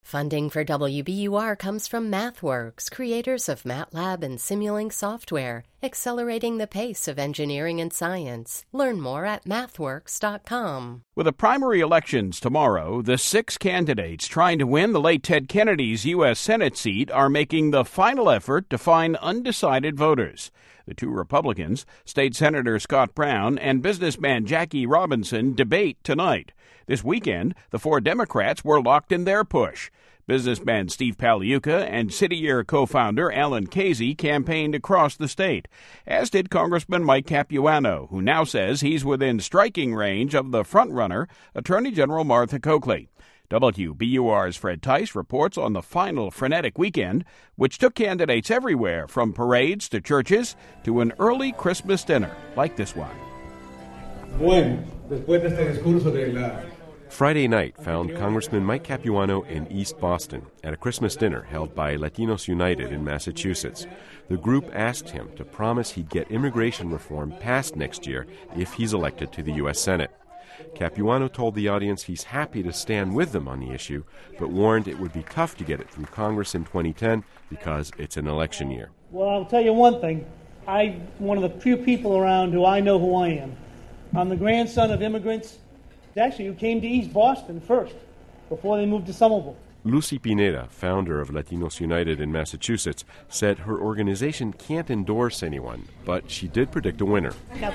Funding for WBUR comes from MathWorks, creators of MATLAB and Simulink software, accelerating the pace of engineering and science. Learn more at mathworks.com. With the primary elections tomorrow, the 6 candidates trying to win the late Ted Kennedy's U.S. Senate seat are making the final effort to find undecided voters. The 2 Republicans, State Senator Scott Brown and businessman Jackie Robinson, debate tonight. This weekend, the 4 Democrats were locked in their push. Businessman Steve Pagliuca and City Year co-founder Alan Casey campaigned across the state, as did Congressman Mike Capuano, who now says he's within striking range of the frontrunner, Attorney General Martha Coakley. WBUR's Fred Tice reports on the final frenetic weekend, which took candidates everywhere from parades to churches to an early Christmas dinner like this one. Bueno, después de este discurso de la Friday night found Congressman Mike Capuano in East Boston at a Christmas dinner held by Latinos United in Massachusetts. The group asked him to promise he'd get immigration reform passed next year if he's elected to the U.S. Senate. Capuano told the audience he's happy to stand with them on the issue, but warned it would be tough to get it through Congress in 2010 because it's an election year. Well, I'll tell you one thing. I'm one of the few people around who I know who I am. I'm the grandson of immigrants, actually, who came to East Boston first, before they moved to Somerville. Lucy Pineda, founder of Latinos United in Massachusetts, said her organization can't endorse anyone, but she did predict a winner.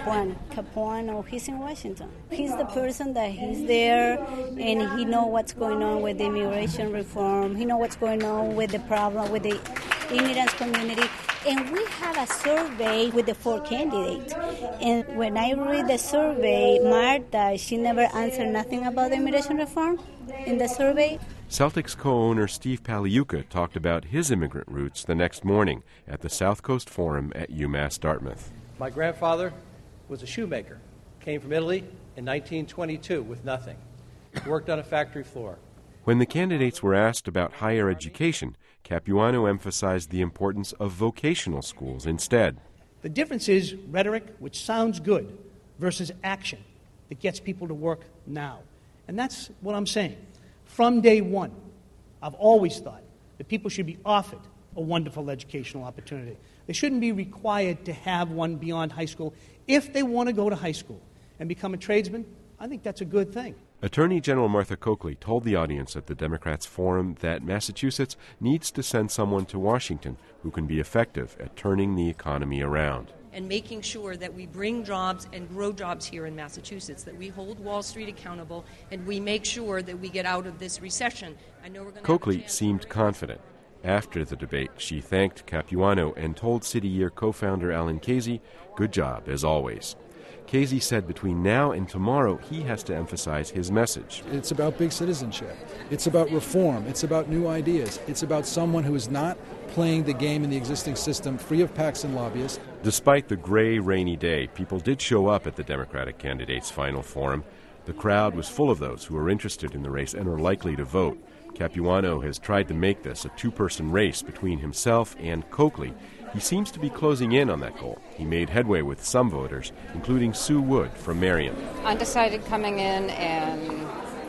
Capuano, he's in Washington. He's the person that he's there, and he knows what's going on with the immigration reform. He knows what's going on with the problem with the immigrant community. And we have a survey with the 4 candidates. And when I read the survey, Martha, she never answered nothing about the immigration reform in the survey. Celtics co-owner Steve Pagliuca talked about his immigrant roots the next morning at the South Coast Forum at UMass Dartmouth. My grandfather was a shoemaker, came from Italy in 1922 with nothing. Worked on a factory floor. When the candidates were asked about higher education, Capuano emphasized the importance of vocational schools instead. The difference is rhetoric, which sounds good, versus action that gets people to work now. And that's what I'm saying. From day one, I've always thought that people should be offered a wonderful educational opportunity. They shouldn't be required to have one beyond high school. If they want to go to high school and become a tradesman, I think that's a good thing. Attorney General Martha Coakley told the audience at the Democrats' forum that Massachusetts needs to send someone to Washington who can be effective at turning the economy around. And making sure that we bring jobs and grow jobs here in Massachusetts, that we hold Wall Street accountable, and we make sure that we get out of this recession. I know we're going to Coakley seemed confident. After the debate, she thanked Capuano and told City Year co-founder Alan Casey, "Good job, as always." Casey said between now and tomorrow, he has to emphasize his message. It's about big citizenship. It's about reform. It's about new ideas. It's about someone who is not playing the game in the existing system, free of PACs and lobbyists. Despite the gray, rainy day, people did show up at the Democratic candidates' final forum. The crowd was full of those who are interested in the race and are likely to vote. Capuano has tried to make this a 2-person race between himself and Coakley. He seems to be closing in on that goal. He made headway with some voters, including Sue Wood from Marion. Undecided coming in, and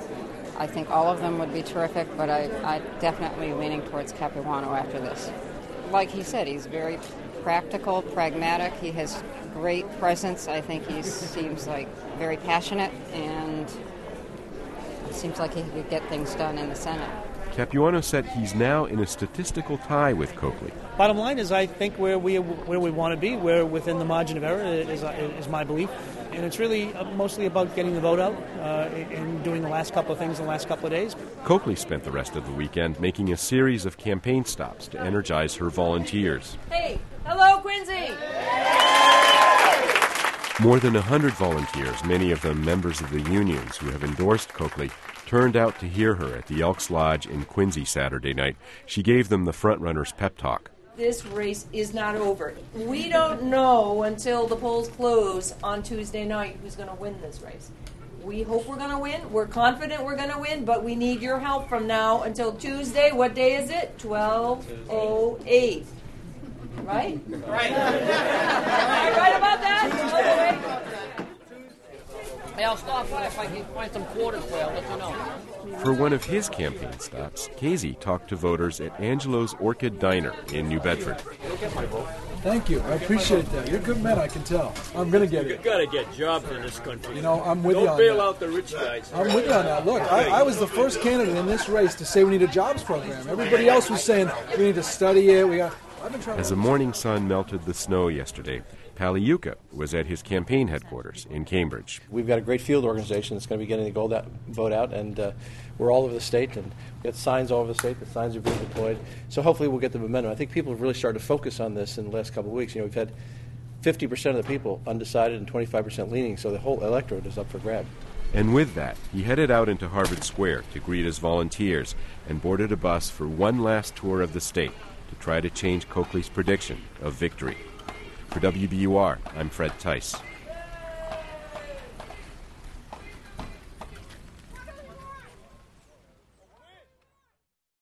I think all of them would be terrific, but I definitely leaning towards Capuano after this. Like he said, he's very practical, pragmatic. He has great presence. I think he seems like very passionate, and it seems like he could get things done in the Senate. Capuano said he's now in a statistical tie with Coakley. Bottom line is I think where we want to be, we're within the margin of error, is my belief. And it's really mostly about getting the vote out and doing the last couple of things in the last couple of days. Coakley spent the rest of the weekend making a series of campaign stops to energize her volunteers. Hey, hello, Quincy! More than 100 volunteers, many of them members of the unions who have endorsed Coakley, turned out to hear her at the Elks Lodge in Quincy Saturday night. She gave them the frontrunner's pep talk. This race is not over. We don't know until the polls close on Tuesday night who's going to win this race. We hope we're going to win. We're confident we're going to win, but we need your help from now until Tuesday. What day is it? 12:08. Right? Right. Am I right about that? 12:08. Hey, I'll stop by if I can find some quarters for you. I'll let you know. For one of his campaign stops, Casey talked to voters at Angelo's Orchid Diner in New Bedford. You'll get my vote. Thank you. I appreciate that. You're good men, I can tell. I'm going to get it. You've got to get jobs in this country. You know, I'm with you on Don't bail that. out the rich guys. I'm with you on that. Look, I was the first candidate in this race to say we need a jobs program. Everybody else was saying we need to study it. I've been trying. As the morning sun melted the snow yesterday, Paliuka was at his campaign headquarters in Cambridge. We've got a great field organization that's going to be getting the vote out, and we're all over the state, and we've got signs all over the state. The signs are being deployed. So hopefully we'll get the momentum. I think people have really started to focus on this in the last couple of weeks. You know, we've had 50% of the people undecided and 25% leaning, so the whole electorate is up for grab. And with that, he headed out into Harvard Square to greet his volunteers and boarded a bus for one last tour of the state to try to change Coakley's prediction of victory. For WBUR, I'm Fred Tice.